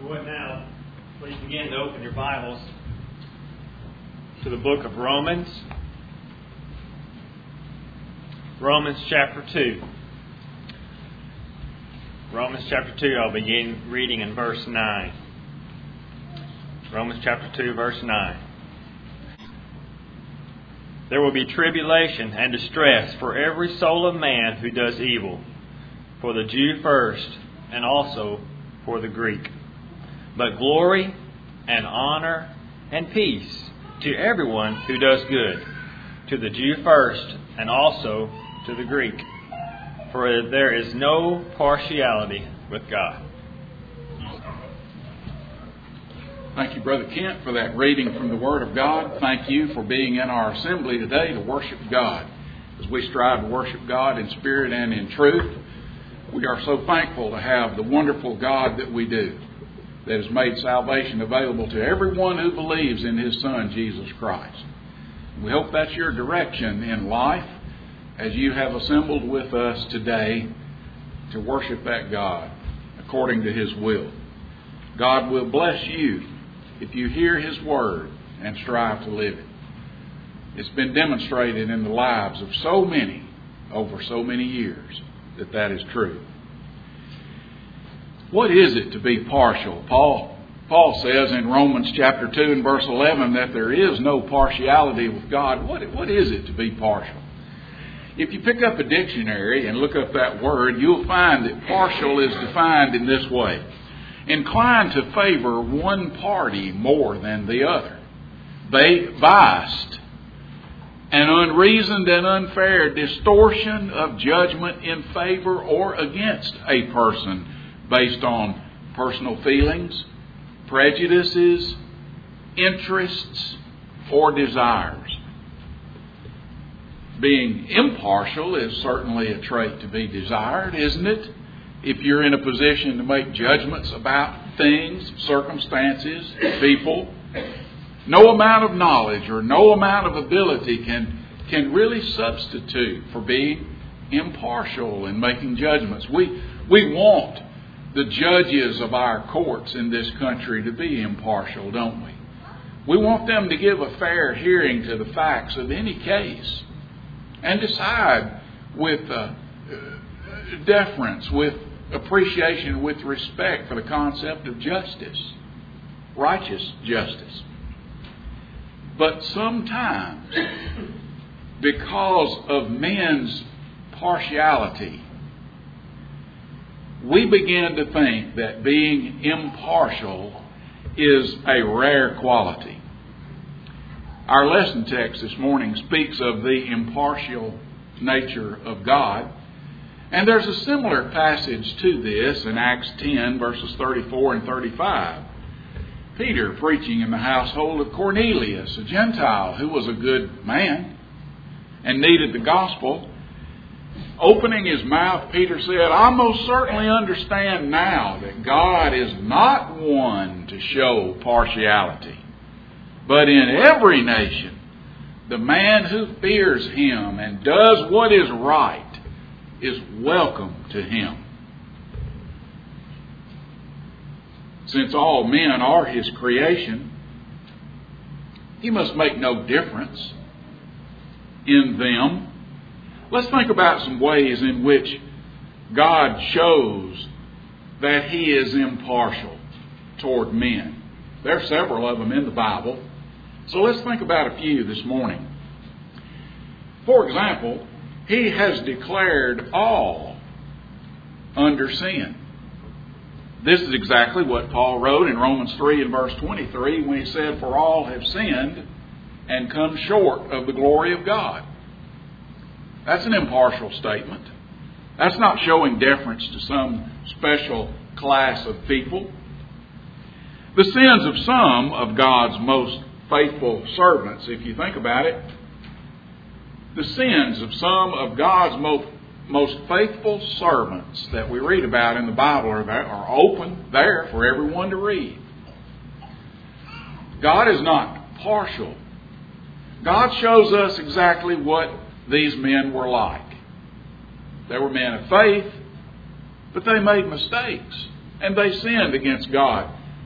you would now, please begin to open your Bibles to the book of Romans. Romans chapter 2. Romans chapter 2, I'll begin reading in verse 9. Romans chapter 2, verse 9. There will be tribulation and distress for every soul of man who does evil, for the Jew first, and also for the Greek. But glory and honor and peace to everyone who does good, to the Jew first, and also to the Greek. For there is no partiality with God. Thank you, Brother Kent, for that reading from the Word of God. Thank you for being in our assembly today to worship God. As we strive to worship God in spirit and in truth, we are so thankful to have the wonderful God that we do, that has made salvation available to everyone who believes in His Son, Jesus Christ. We hope that's your direction in life as you have assembled with us today to worship that God according to His will. God will bless you if you hear His Word and strive to live it. It's been demonstrated in the lives of so many over so many years that is true. What is it to be partial? Paul says in Romans chapter 2 and verse 11 that there is no partiality with God. What is it to be partial? If you pick up a dictionary and look up that word, you'll find that partial is defined in this way: inclined to favor one party more than the other, biased, an unreasoned and unfair distortion of judgment in favor or against a person based on personal feelings, prejudices, interests, or desires. Being impartial is certainly a trait to be desired, isn't it? If you're in a position to make judgments about things, circumstances, people, no amount of knowledge or no amount of ability can really substitute for being impartial in making judgments. We want the judges of our courts in this country to be impartial, don't we? We want them to give a fair hearing to the facts of any case and decide with deference, with appreciation, with respect for the concept of justice, righteous justice. But sometimes, because of men's partiality, we begin to think that being impartial is a rare quality. Our lesson text this morning speaks of the impartial nature of God. And there's a similar passage to this in Acts 10, verses 34 and 35. Peter preaching in the household of Cornelius, a Gentile who was a good man and needed the gospel. Opening his mouth, Peter said, "I most certainly understand now that God is not one to show partiality, but in every nation, the man who fears Him and does what is right is welcome to Him. Since all men are His creation, He must make no difference in them." Let's think about some ways in which God shows that He is impartial toward men. There are several of them in the Bible. So let's think about a few this morning. For example, He has declared all under sin. This is exactly what Paul wrote in Romans 3 and verse 23 when he said, "For all have sinned and come short of the glory of God." That's an impartial statement. That's not showing deference to some special class of people. The sins of some of God's most faithful servants, if you think about it, the sins of some of God's most faithful servants that we read about in the Bible are open there for everyone to read. God is not partial. God shows us exactly what these men were like. They were men of faith, but they made mistakes and they sinned against God.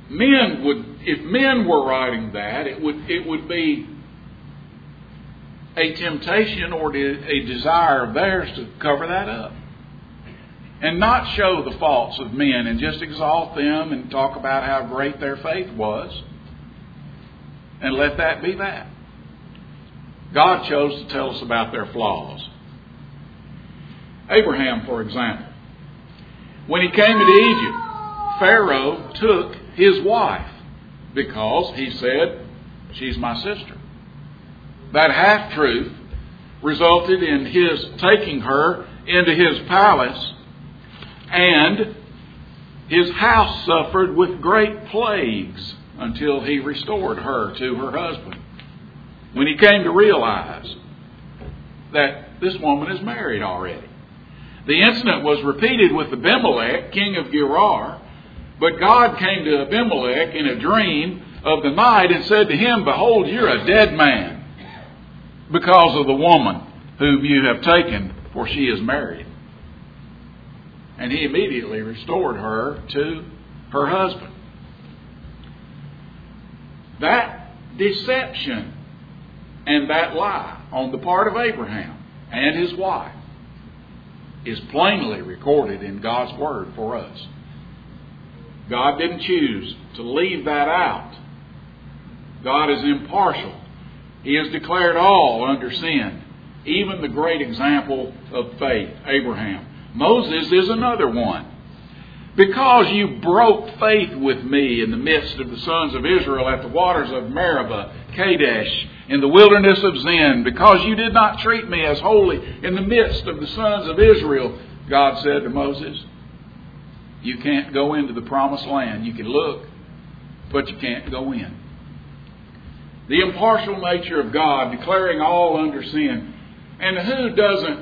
if men were writing that, it would be a temptation or a desire of theirs to cover that up and not show the faults of men and just exalt them and talk about how great their faith was and let that be that. God chose to tell us about their flaws. Abraham, for example, when he came into Egypt, Pharaoh took his wife because he said, "She's my sister." That half-truth resulted in his taking her into his palace, and his house suffered with great plagues until he restored her to her husband. When he came to realize that this woman is married already. The incident was repeated with Abimelech, king of Gerar, but God came to Abimelech in a dream of the night and said to him, "Behold, you're a dead man because of the woman whom you have taken, for she is married." And he immediately restored her to her husband. That deception and that lie on the part of Abraham and his wife is plainly recorded in God's Word for us. God didn't choose to leave that out. God is impartial. He has declared all under sin, even the great example of faith, Abraham. Moses is another one. "Because you broke faith with me in the midst of the sons of Israel at the waters of Meribah, Kadesh, in the wilderness of Zin, because you did not treat me as holy in the midst of the sons of Israel," God said to Moses, "you can't go into the promised land. You can look, but you can't go in." The impartial nature of God, declaring all under sin. And who doesn't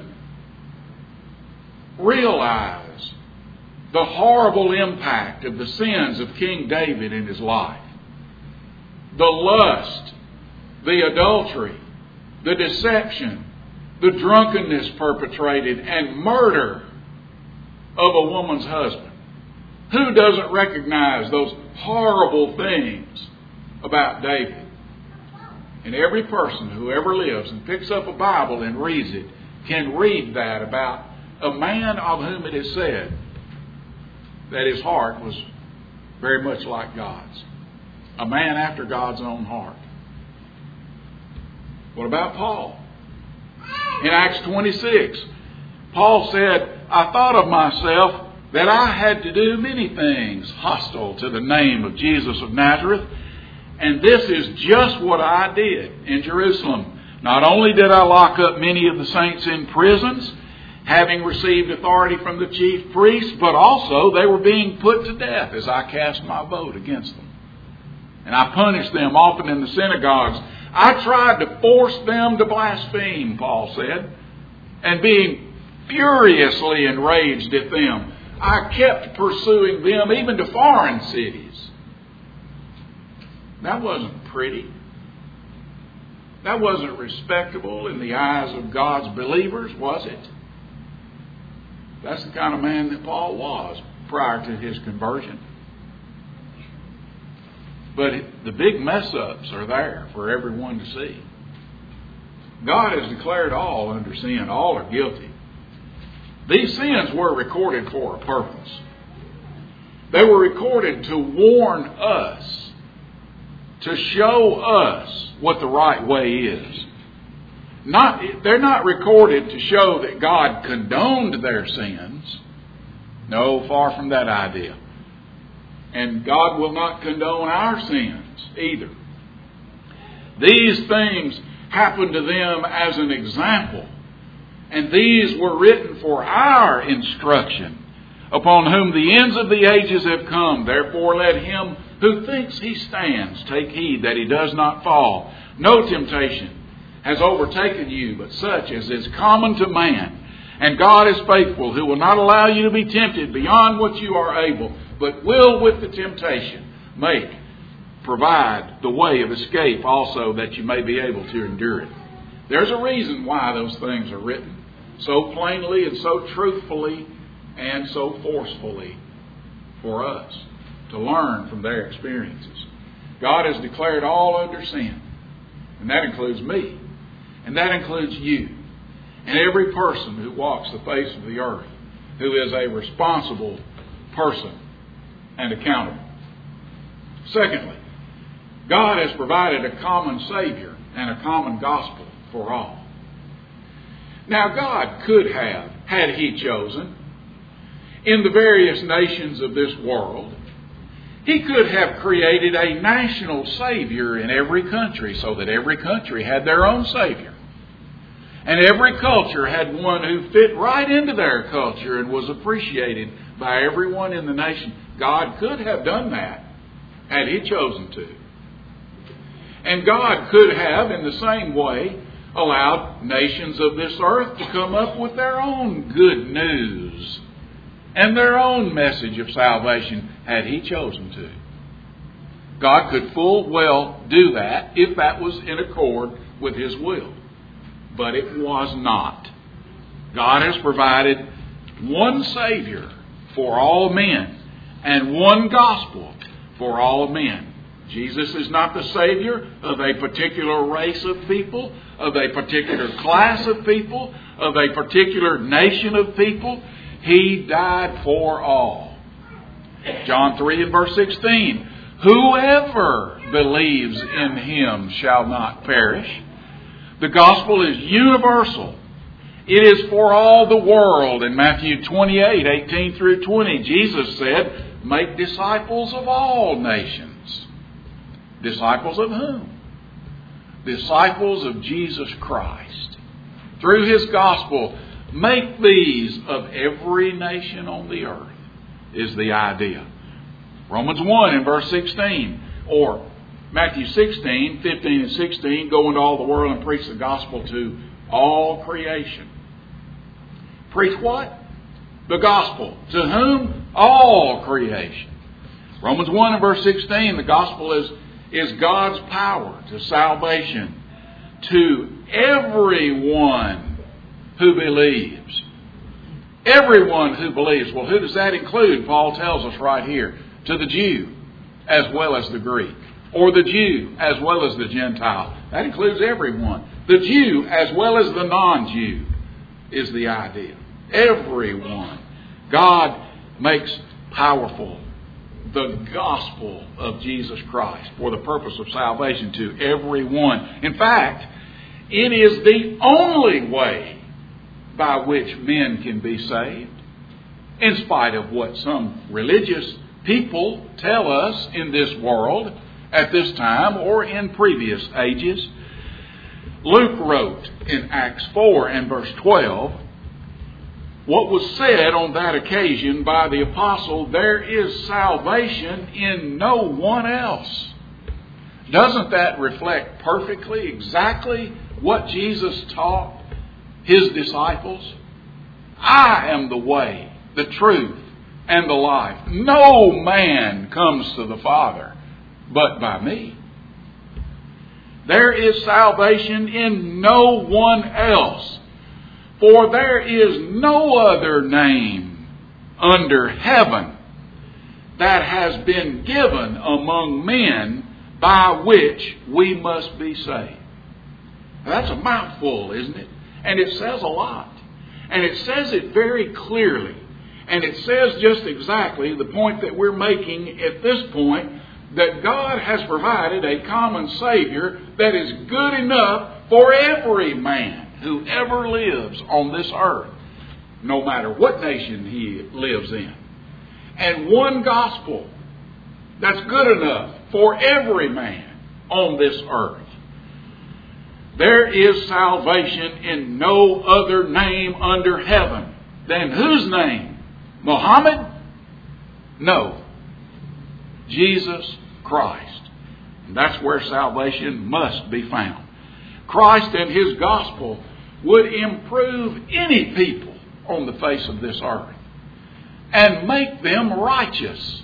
realize the horrible impact of the sins of King David in his life? The lust, the adultery, the deception, the drunkenness perpetrated, and murder of a woman's husband. Who doesn't recognize those horrible things about David? And every person who ever lives and picks up a Bible and reads it can read that about a man of whom it is said that his heart was very much like God's. A man after God's own heart. What about Paul? In Acts 26, Paul said, "I thought of myself that I had to do many things hostile to the name of Jesus of Nazareth, and this is just what I did in Jerusalem. Not only did I lock up many of the saints in prisons, having received authority from the chief priests, but also they were being put to death as I cast my vote against them. And I punished them often in the synagogues. I tried to force them to blaspheme," Paul said, "and being furiously enraged at them, I kept pursuing them even to foreign cities." That wasn't pretty. That wasn't respectable in the eyes of God's believers, was it? That's the kind of man that Paul was prior to his conversion. But the big mess-ups are there for everyone to see. God has declared all under sin. All are guilty. These sins were recorded for a purpose. They were recorded to warn us, to show us what the right way is. They're not recorded to show that God condoned their sins. No, far from that idea. And God will not condone our sins either. These things happened to them as an example. And these were written for our instruction, upon whom the ends of the ages have come. Therefore let him who thinks he stands take heed that he does not fall. No temptation has overtaken you, but such as is common to man. And God is faithful, who will not allow you to be tempted beyond what you are able, but will with the temptation provide the way of escape also, that you may be able to endure it. There's a reason why those things are written so plainly and so truthfully and so forcefully for us. to learn from their experiences. God has declared all under sin. And that includes me. And that includes you. And every person who walks the face of the earth, who is a responsible person and accountable. Secondly, God has provided a common Savior and a common gospel for all. Now, God could have, had He chosen, in the various nations of this world, He could have created a national Savior in every country so that every country had their own Savior. And every culture had one who fit right into their culture and was appreciated by everyone in the nation. God could have done that had He chosen to. And God could have, in the same way, allowed nations of this earth to come up with their own good news and their own message of salvation had He chosen to. God could full well do that if that was in accord with His will. But it was not. God has provided one Savior for all men and one gospel for all men. Jesus is not the Savior of a particular race of people, of a particular class of people, of a particular nation of people. He died for all. John 3 and verse 16. Whoever believes in Him shall not perish. The gospel is universal. It is for all the world. In Matthew 28, 18 through 20, Jesus said, make disciples of all nations. Disciples of whom? Disciples of Jesus Christ. Through His gospel, make these of every nation on the earth, is the idea. Romans 1 and verse 16, or Matthew 16, 15 and 16, go into all the world and preach the gospel to all creation. Preach what? The gospel. To whom? All creation. Romans 1 and verse 16, the gospel is God's power to salvation to everyone who believes. Everyone who believes. Well, who does that include? Paul tells us right here. To the Jew as well as the Greek. Or the Jew as well as the Gentile. That includes everyone. The Jew as well as the non-Jew is the idea. Everyone. God makes powerful the gospel of Jesus Christ for the purpose of salvation to everyone. In fact, it is the only way by which men can be saved, in spite of what some religious people tell us in this world at this time or in previous ages. Luke wrote in Acts 4 and verse 12, what was said on that occasion by the apostle, there is salvation in no one else. Doesn't that reflect perfectly exactly what Jesus taught His disciples? I am the way, the truth, and the life. No man comes to the Father but by me. There is salvation in no one else. For there is no other name under heaven that has been given among men by which we must be saved. That's a mouthful, isn't it? And it says a lot. And it says it very clearly. And it says just exactly the point that we're making at this point, that God has provided a common Savior that is good enough for every man who ever lives on this earth, no matter what nation he lives in. And one gospel that's good enough for every man on this earth. There is salvation in no other name under heaven than whose name? Muhammad? No. Jesus Christ. And that's where salvation must be found. Christ and His gospel would improve any people on the face of this earth and make them righteous.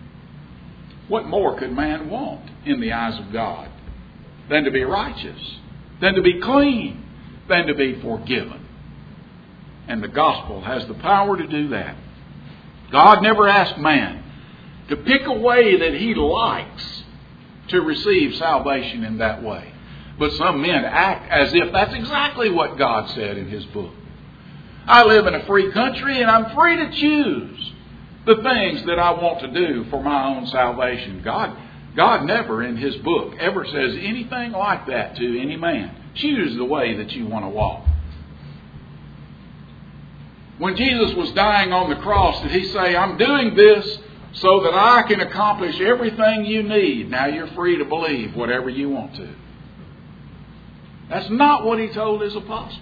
What more could man want in the eyes of God than to be righteous, than to be clean, than to be forgiven? And the gospel has the power to do that. God never asked man to pick a way that He likes to receive salvation in that way. But some men act as if that's exactly what God said in His book. I live in a free country and I'm free to choose the things that I want to do for my own salvation. God never in His book ever says anything like that to any man. Choose the way that you want to walk. When Jesus was dying on the cross, did He say, I'm doing this so that I can accomplish everything you need? Now you're free to believe whatever you want to. That's not what He told His apostles.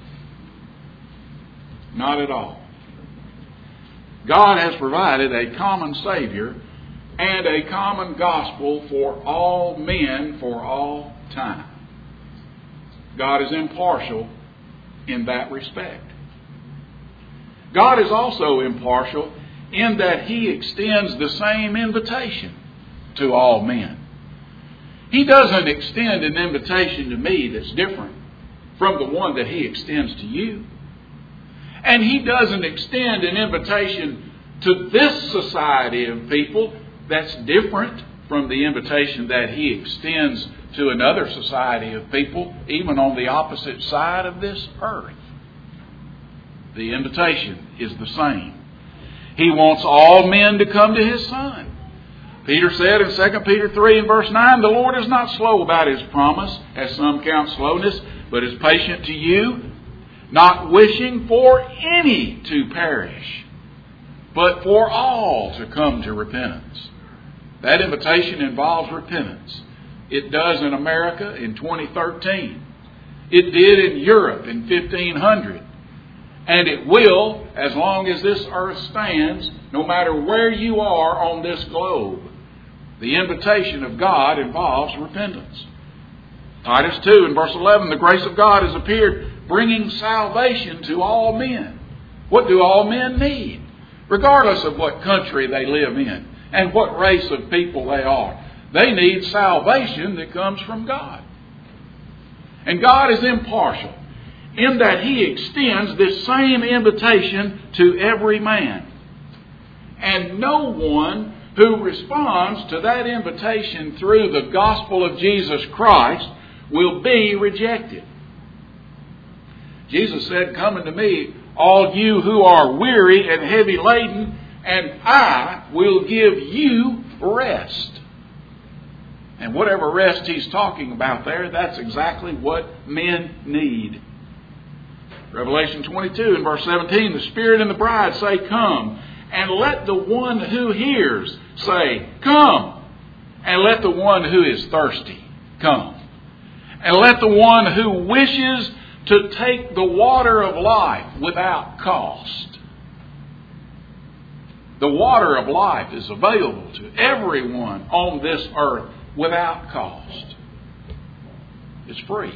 Not at all. God has provided a common Savior and a common gospel for all men for all time. God is impartial in that respect. God is also impartial in that He extends the same invitation to all men. He doesn't extend an invitation to me that's different from the one that He extends to you. And He doesn't extend an invitation to this society of people that's different from the invitation that He extends to another society of people, even on the opposite side of this earth. The invitation is the same. He wants all men to come to His Son. Peter said in 2 Peter 3 and verse 9, the Lord is not slow about His promise, as some count slowness, but is patient to you, not wishing for any to perish, but for all to come to repentance. That invitation involves repentance. It does in America in 2013. It did in Europe in 1500. And it will, as long as this earth stands, no matter where you are on this globe. The invitation of God involves repentance. Titus 2 and verse 11, the grace of God has appeared, bringing salvation to all men. What do all men need? Regardless of what country they live in and what race of people they are. They need salvation that comes from God. And God is impartial in that He extends this same invitation to every man. And no one who responds to that invitation through the gospel of Jesus Christ will be rejected. Jesus said, come unto me, all you who are weary and heavy laden, and I will give you rest. And whatever rest He's talking about there, that's exactly what men need. Revelation 22 and verse 17, the Spirit and the bride say, come. And let the one who hears say, come. And let the one who is thirsty come. And let the one who wishes to take the water of life without cost. The water of life is available to everyone on this earth without cost. It's free.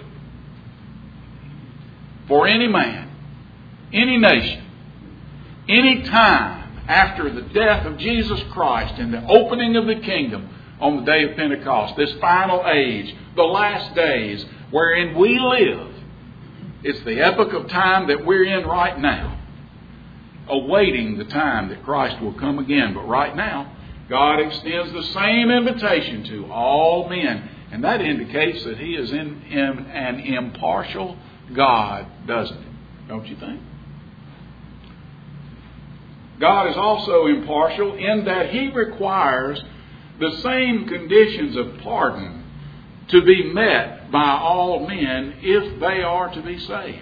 For any man, any nation, any time after the death of Jesus Christ and the opening of the kingdom on the day of Pentecost, this final age, the last days wherein we live, it's the epoch of time that we're in right now, awaiting the time that Christ will come again. But right now, God extends the same invitation to all men. And that indicates that He is in an impartial God, doesn't it? Don't you think? God is also impartial in that He requires the same conditions of pardon to be met by all men if they are to be saved.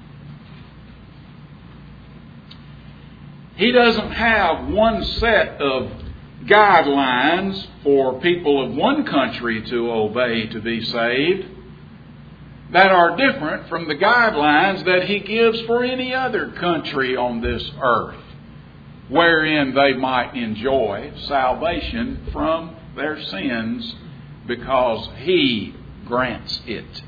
He doesn't have one set of guidelines for people of one country to obey to be saved that are different from the guidelines that He gives for any other country on this earth, wherein they might enjoy salvation from their sins because He grants it.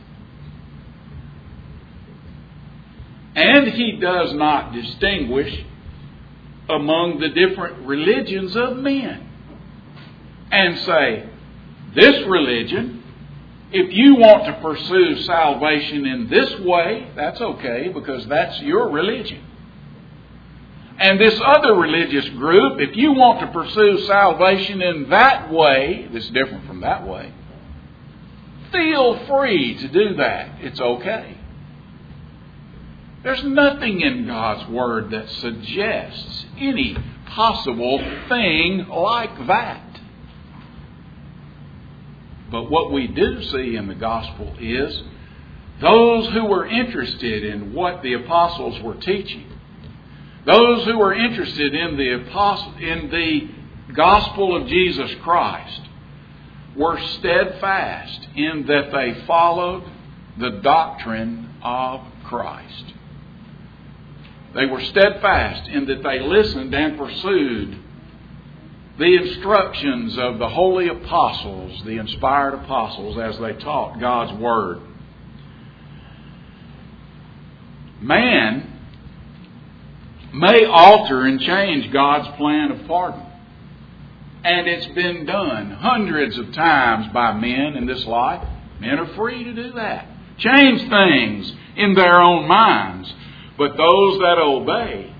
And He does not distinguish among the different religions of men and say, this religion, if you want to pursue salvation in this way, that's okay because that's your religion. And this other religious group, if you want to pursue salvation in that way, that's different from that way, feel free to do that. It's okay. There's nothing in God's Word that suggests any possible thing like that. But what we do see in the gospel is those who were interested in what the apostles were teaching, those who were interested in the gospel of Jesus Christ, were steadfast in that they followed the doctrine of Christ. They were steadfast in that they listened and pursued the instructions of the holy apostles, the inspired apostles, as they taught God's Word. Man may alter and change God's plan of pardon. And it's been done hundreds of times by men in this life. Men are free to do that. Change things in their own minds. But those that obey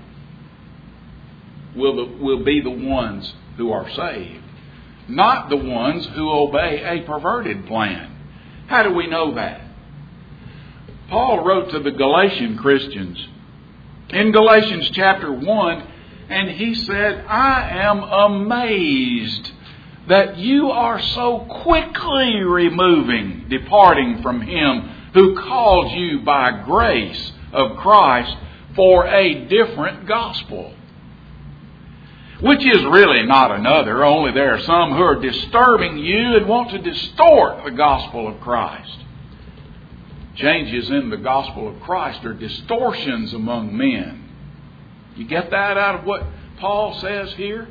will be the ones who are saved, not the ones who obey a perverted plan. How do we know that? Paul wrote to the Galatian Christians in Galatians chapter 1, and he said, I am amazed that you are so quickly departing from Him who called you by grace of Christ for a different gospel. Which is really not another, only there are some who are disturbing you and want to distort the gospel of Christ. Changes in the gospel of Christ are distortions among men. You get that out of what Paul says here?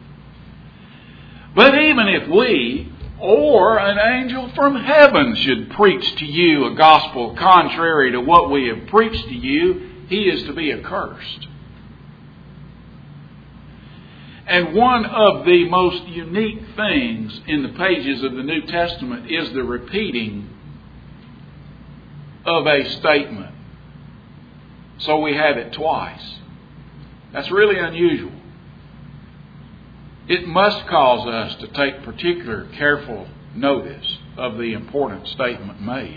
But even if we or an angel from heaven should preach to you a gospel contrary to what we have preached to you, he is to be accursed. And one of the most unique things in the pages of the New Testament is the repeating of a statement. So we have it twice. That's really unusual. It must cause us to take particular careful notice of the important statement made.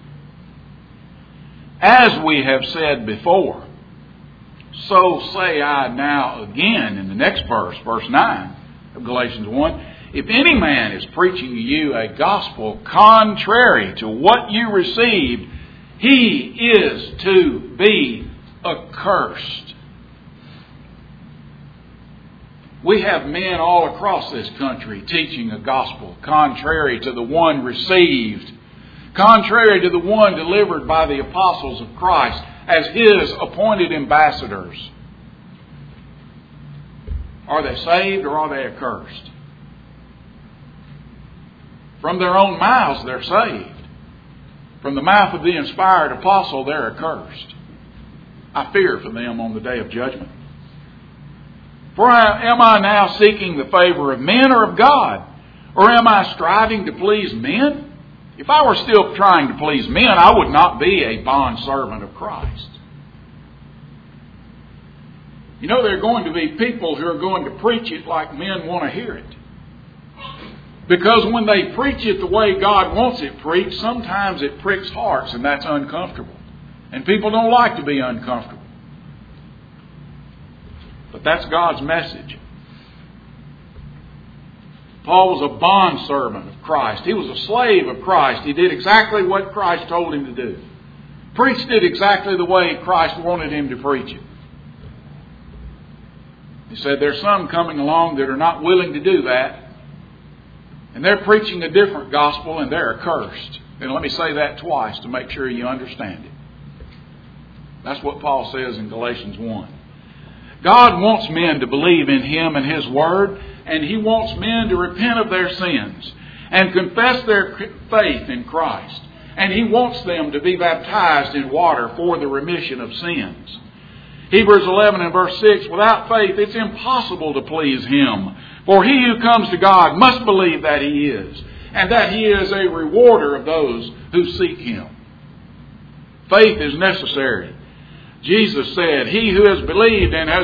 As we have said before, so say I now again in the next verse, verse 9 of Galatians 1, if any man is preaching to you a gospel contrary to what you received, he is to be accursed. We have men all across this country teaching a gospel contrary to the one received, contrary to the one delivered by the apostles of Christ as His appointed ambassadors. Are they saved or are they accursed? From their own mouths they're saved. From the mouth of the inspired apostle they're accursed. I fear for them on the day of judgment. For am I now seeking the favor of men or of God? Or am I striving to please men? If I were still trying to please men, I would not be a bondservant of Christ. You know, there are going to be people who are going to preach it like men want to hear it. Because when they preach it the way God wants it preached, sometimes it pricks hearts, and that's uncomfortable. And people don't like to be uncomfortable. But that's God's message. Paul was a bondservant of Christ. He was a slave of Christ. He did exactly what Christ told him to do. Preached it exactly the way Christ wanted him to preach it. He said there's some coming along that are not willing to do that. And they're preaching a different gospel and they're accursed. And let me say that twice to make sure you understand it. That's what Paul says in Galatians 1. God wants men to believe in Him and His Word, and He wants men to repent of their sins and confess their faith in Christ. And He wants them to be baptized in water for the remission of sins. Hebrews 11 and verse 6, without faith it's impossible to please Him. For he who comes to God must believe that He is, and that He is a rewarder of those who seek Him. Faith is necessary. Jesus said, he who has believed and has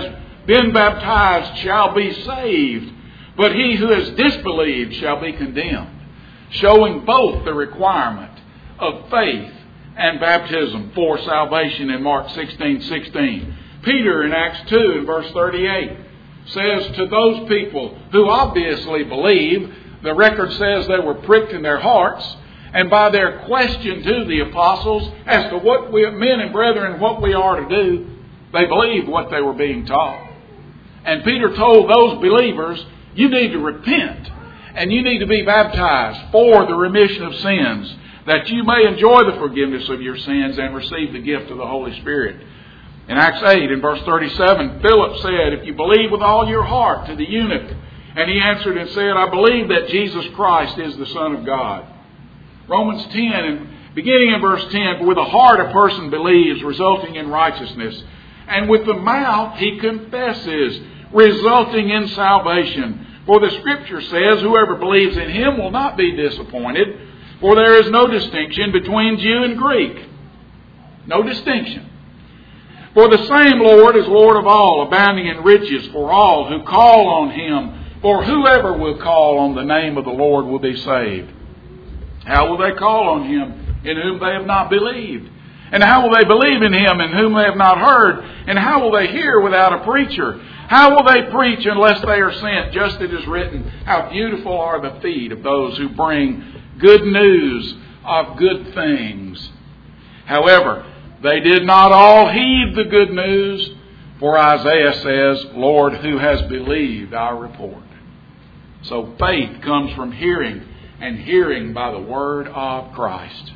been baptized shall be saved, but he who has disbelieved shall be condemned, showing both the requirement of faith and baptism for salvation in Mark 16:16. Peter in Acts 2 in verse 38 says to those people who obviously believe, the record says they were pricked in their hearts, and by their question to the apostles as to what we, men and brethren, what we are to do, they believed what they were being taught. And Peter told those believers, you need to repent and you need to be baptized for the remission of sins, that you may enjoy the forgiveness of your sins and receive the gift of the Holy Spirit. In Acts 8, in verse 37, Philip said, if you believe with all your heart, to the eunuch, and he answered and said, I believe that Jesus Christ is the Son of God. Romans 10, and beginning in verse 10, for with the heart a person believes, resulting in righteousness, and with the mouth he confesses, resulting in salvation. For the Scripture says, whoever believes in him will not be disappointed, for there is no distinction between Jew and Greek. No distinction. For the same Lord is Lord of all, abounding in riches for all who call on him. For whoever will call on the name of the Lord will be saved. How will they call on him in whom they have not believed? And how will they believe in him in whom they have not heard? And how will they hear without a preacher? How will they preach unless they are sent? Just as it is written, how beautiful are the feet of those who bring good news of good things. However, they did not all heed the good news, for Isaiah says, Lord, who has believed our report? So faith comes from hearing, and hearing by the word of Christ.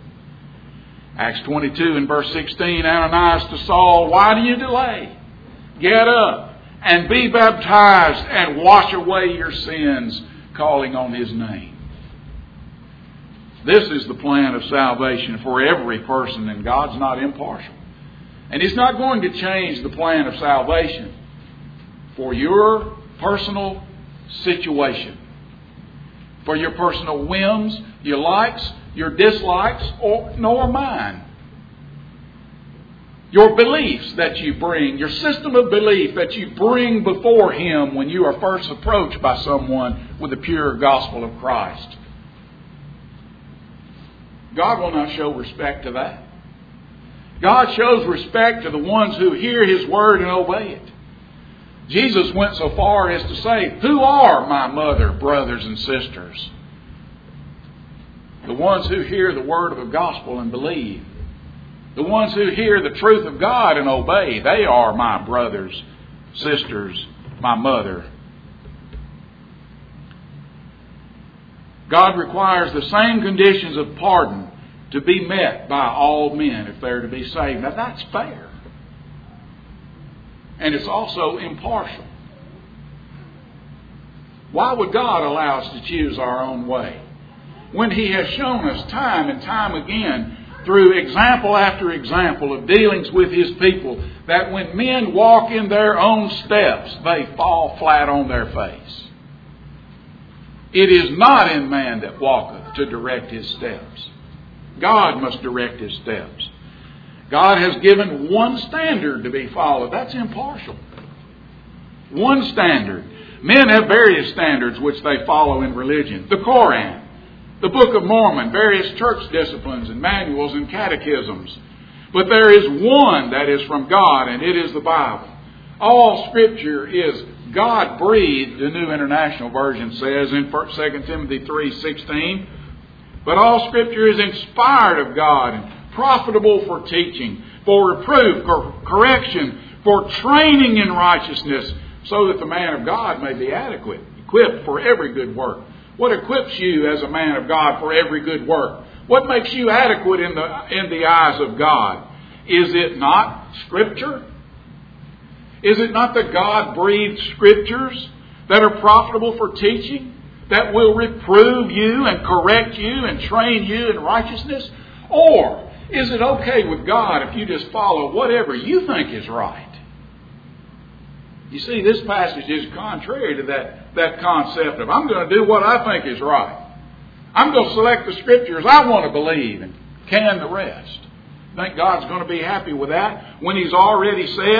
Acts 22 and verse 16, Ananias to Saul, why do you delay? Get up and be baptized and wash away your sins, calling on his name. This is the plan of salvation for every person, and God's not impartial. And He's not going to change the plan of salvation for your personal situation, for your personal whims, your likes, your dislikes, nor mine. Your beliefs that you bring, your system of belief that you bring before Him when you are first approached by someone with the pure gospel of Christ. God will not show respect to that. God shows respect to the ones who hear His word and obey it. Jesus went so far as to say, who are my mother, brothers, and sisters? The ones who hear the word of the gospel and believe. The ones who hear the truth of God and obey. They are my brothers, sisters, my mother. God requires the same conditions of pardon to be met by all men if they're to be saved. Now that's fair. And it's also impartial. Why would God allow us to choose our own way when He has shown us time and time again through example after example of dealings with His people that when men walk in their own steps, they fall flat on their face? It is not in man that walketh to direct his steps. God must direct his steps. God has given one standard to be followed. That's impartial. One standard. Men have various standards which they follow in religion. The Koran, the Book of Mormon, various church disciplines and manuals and catechisms. But there is one that is from God, and it is the Bible. All Scripture is God-breathed, the New International Version says in 2 Timothy 3:16. But all Scripture is inspired of God and profitable for teaching, for reproof, for correction, for training in righteousness, so that the man of God may be adequate, equipped for every good work. What equips you as a man of God for every good work? What makes you adequate in the eyes of God? Is it not Scripture? Is it not the God-breathed Scriptures that are profitable for teaching, that will reprove you and correct you and train you in righteousness? Or is it okay with God if you just follow whatever you think is right? You see, this passage is contrary to that concept of I'm going to do what I think is right. I'm going to select the Scriptures I want to believe and can the rest. Think God's going to be happy with that when He's already said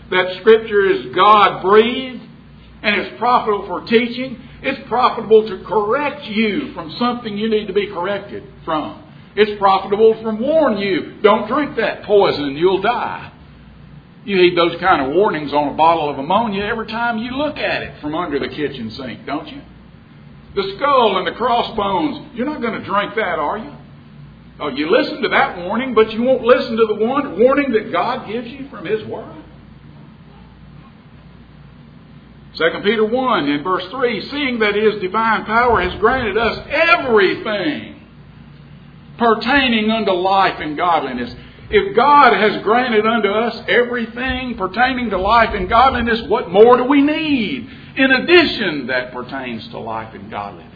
that Scripture is God-breathed and it's profitable for teaching. It's profitable to correct you from something you need to be corrected from. It's profitable to warn you, don't drink that poison, you'll die. You heed those kind of warnings on a bottle of ammonia every time you look at it from under the kitchen sink, don't you? The skull and the crossbones, you're not going to drink that, are you? Oh, you listen to that warning, but you won't listen to the warning that God gives you from His Word. 2 Peter 1 in verse 3, seeing that His divine power has granted us everything pertaining unto life and godliness. If God has granted unto us everything pertaining to life and godliness, what more do we need in addition that pertains to life and godliness?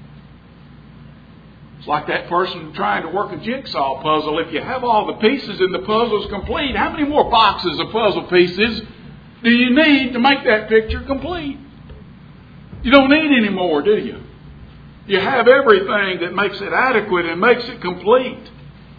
It's like that person trying to work a jigsaw puzzle. If you have all the pieces and the puzzle's complete, how many more boxes of puzzle pieces do you need to make that picture complete? You don't need any more, do you? You have everything that makes it adequate and makes it complete.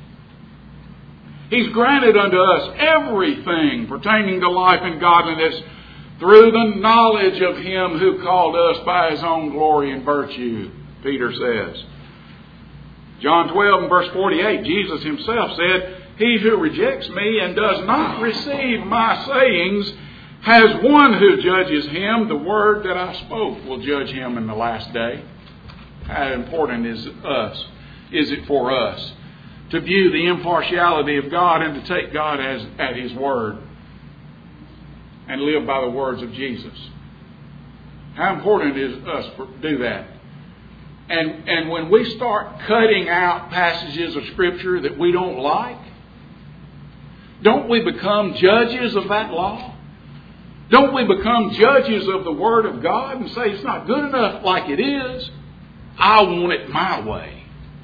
He's granted unto us everything pertaining to life and godliness through the knowledge of Him who called us by His own glory and virtue, Peter says. John 12 and verse 48, Jesus Himself said, he who rejects me and does not receive my sayings has one who judges him. The word that I spoke will judge him in the last day. How important is it for us to view the impartiality of God and to take God at His word and live by the words of Jesus? How important is us to do that? And when we start cutting out passages of Scripture that we don't like, don't we become judges of that law? Don't we become judges of the Word of God and say it's not good enough like it is? I want it my way.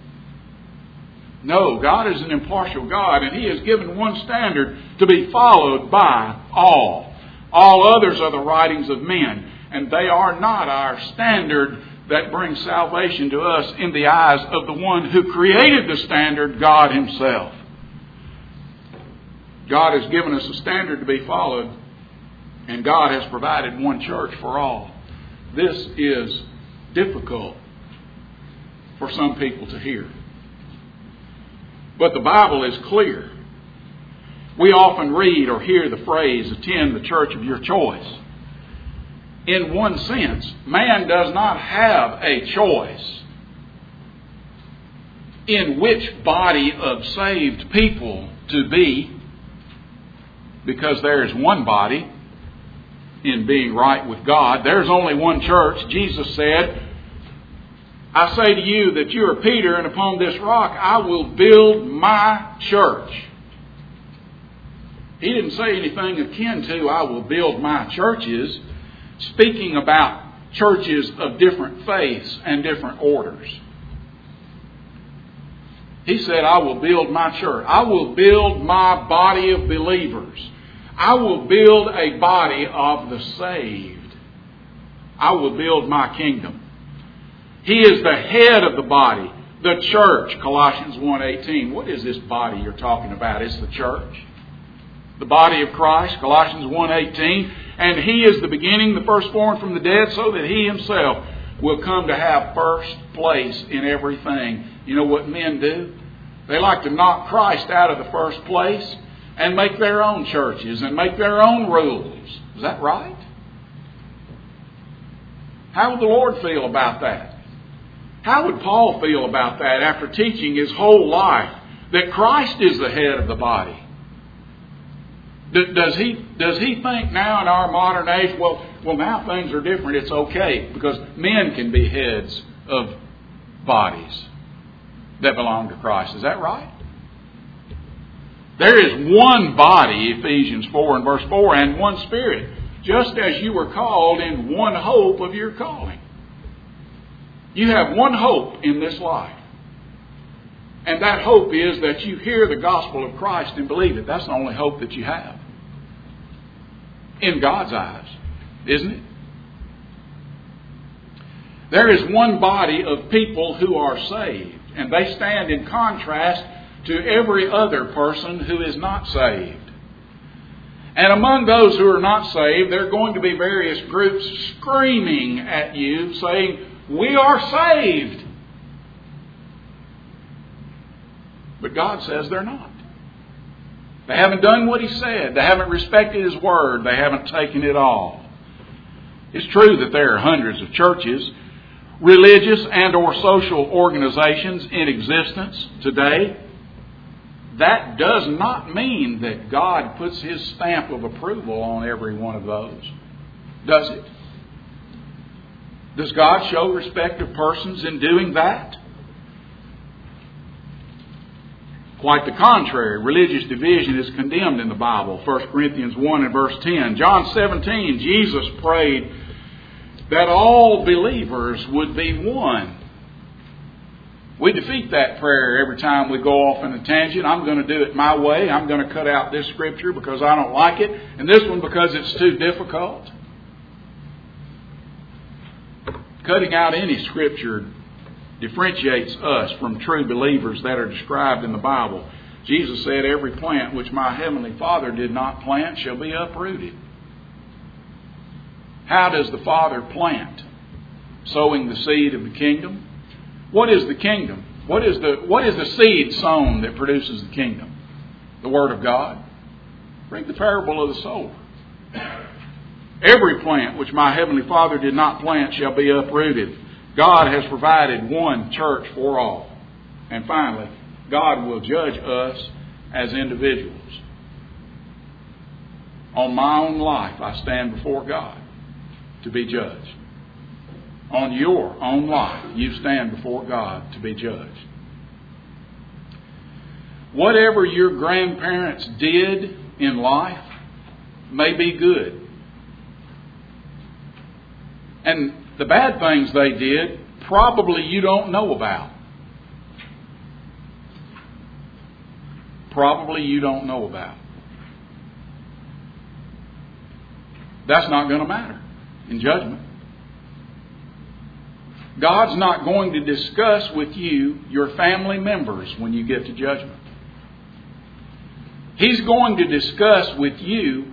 No, God is an impartial God, and He has given one standard to be followed by all. All others are the writings of men, and they are not our standard that brings salvation to us in the eyes of the one who created the standard, God Himself. God has given us a standard to be followed, and God has provided one church for all. This is difficult for some people to hear. But the Bible is clear. We often read or hear the phrase, attend the church of your choice. In one sense, man does not have a choice in which body of saved people to be, because there is one body in being right with God. There's only one church. Jesus said, I say to you that you are Peter, and upon this rock I will build my church. He didn't say anything akin to, I will build my churches, speaking about churches of different faiths and different orders. He said, I will build my church. I will build my body of believers. I will build a body of the saved. I will build my kingdom. He is the head of the body, the church, Colossians 1:18. What is this body you're talking about? It's the church. The body of Christ, Colossians 1:18. And He is the beginning, the firstborn from the dead, so that He Himself will come to have first place in everything. You know what men do? They like to knock Christ out of the first place and make their own churches and make their own rules. Is that right? How would the Lord feel about that? How would Paul feel about that after teaching his whole life that Christ is the head of the body? Does he think now in our modern age, well now things are different, it's okay, because men can be heads of bodies that belong to Christ. Is that right? There is one body, Ephesians 4 and verse 4, and one Spirit, just as you were called in one hope of your calling. You have one hope in this life. And that hope is that you hear the gospel of Christ and believe it. That's the only hope that you have. In God's eyes, isn't it? There is one body of people who are saved, and they stand in contrast to every other person who is not saved. And among those who are not saved, there are going to be various groups screaming at you, saying, "We are saved." But God says they're not. They haven't done what He said. They haven't respected His Word. They haven't taken it all. It's true that there are hundreds of churches, religious and or social organizations in existence today. That does not mean that God puts His stamp of approval on every one of those, does it? Does God show respect of persons in doing that? Quite the contrary. Religious division is condemned in the Bible. 1 Corinthians 1 and verse 10. John 17, Jesus prayed that all believers would be one. We defeat that prayer every time we go off in a tangent. I'm going to do it my way. I'm going to cut out this scripture because I don't like it, and this one because it's too difficult. Cutting out any scripture differentiates us from true believers that are described in the Bible. Jesus said, "Every plant which my heavenly Father did not plant shall be uprooted." How does the Father plant? Sowing the seed of the kingdom. What is the kingdom? What is the seed sown that produces the kingdom? The Word of God. Read the parable of the sower. Every plant which my heavenly Father did not plant shall be uprooted. God has provided one church for all. And finally, God will judge us as individuals. On my own life, I stand before God to be judged. On your own life, you stand before God to be judged. Whatever your grandparents did in life may be good. And the bad things they did, probably you don't know about. Probably you don't know about. That's not going to matter in judgment. God's not going to discuss with you your family members when you get to judgment. He's going to discuss with you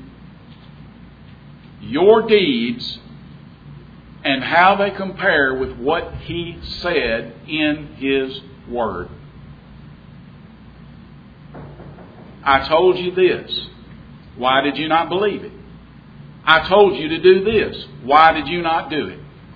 your deeds and how they compare with what He said in His Word. I told you this. Why did you not believe it? I told you to do this. Why did you not do it?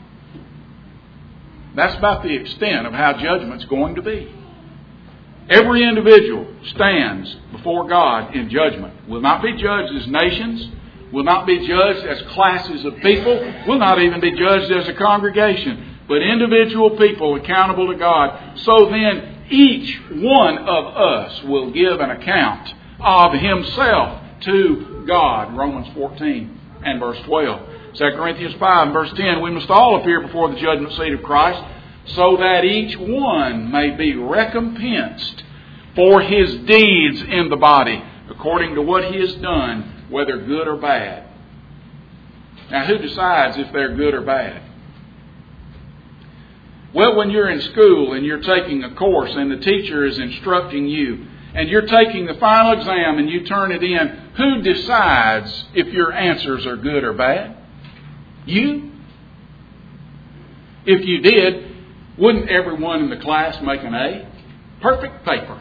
That's about the extent of how judgment's going to be. Every individual stands before God in judgment. Will not be judged as nations. Will not be judged as classes of people. Will not even be judged as a congregation. But individual people accountable to God. So then each one of us will give an account of himself to God. Romans 14 and verse 12. 2 Corinthians 5 and verse 10, we must all appear before the judgment seat of Christ, so that each one may be recompensed for his deeds in the body, according to what he has done, whether good or bad. Now, who decides if they're good or bad? Well, when you're in school and you're taking a course and the teacher is instructing you, and you're taking the final exam and you turn it in, who decides if your answers are good or bad? You? If you did, wouldn't everyone in the class make an A? Perfect paper.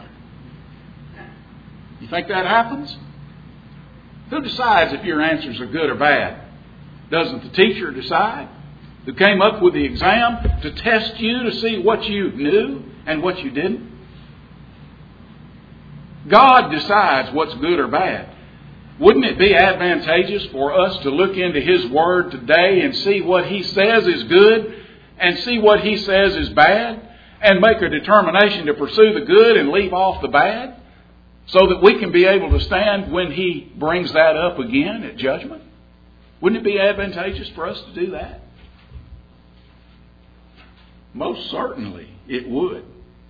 You think that happens? Who decides if your answers are good or bad? Doesn't the teacher decide? Who came up with the exam to test you to see what you knew and what you didn't? God decides what's good or bad. Wouldn't it be advantageous for us to look into His Word today and see what He says is good and see what He says is bad and make a determination to pursue the good and leave off the bad so that we can be able to stand when He brings that up again at judgment? Wouldn't it be advantageous for us to do that? Most certainly it would.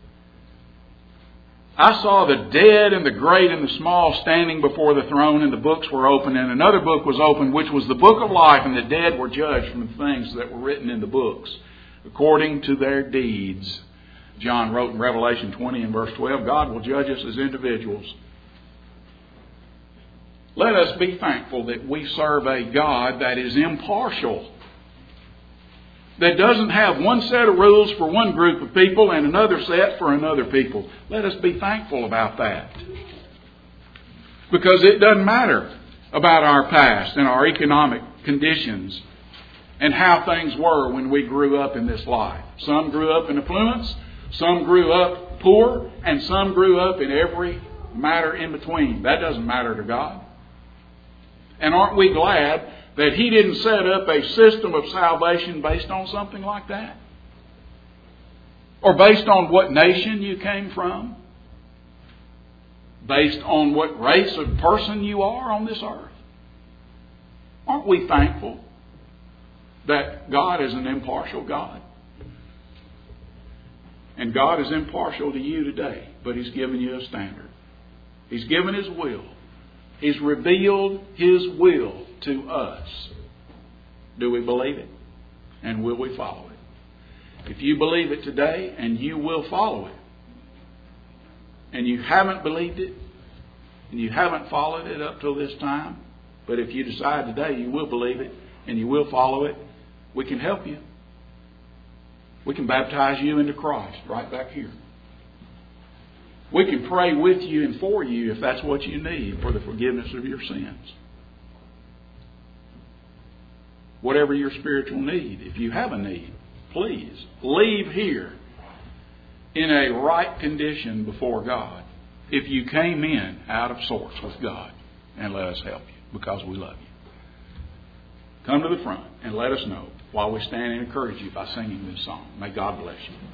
I saw the dead and the great and the small standing before the throne, and the books were opened, and another book was opened, which was the book of life, and the dead were judged from the things that were written in the books, according to their deeds. John wrote in Revelation 20 and verse 12, God will judge us as individuals. Let us be thankful that we serve a God that is impartial, that doesn't have one set of rules for one group of people and another set for another people. Let us be thankful about that. Because it doesn't matter about our past and our economic conditions and how things were when we grew up in this life. Some grew up in affluence, some grew up poor, and some grew up in every matter in between. That doesn't matter to God. And aren't we glad that He didn't set up a system of salvation based on something like that? Or based on what nation you came from? Based on what race of person you are on this earth? Aren't we thankful that God is an impartial God? And God is impartial to you today, but He's given you a standard. He's given His will. He's revealed His will to us. Do we believe it? And will we follow it? If you believe it today and you will follow it, and you haven't believed it, and you haven't followed it up till this time, but if you decide today you will believe it and you will follow it, we can help you. We can baptize you into Christ right back here. We can pray with you and for you if that's what you need for the forgiveness of your sins. Whatever your spiritual need, if you have a need, please leave here in a right condition before God. If you came in out of sorts with God, and let us help you because we love you. Come to the front and let us know while we stand and encourage you by singing this song. May God bless you.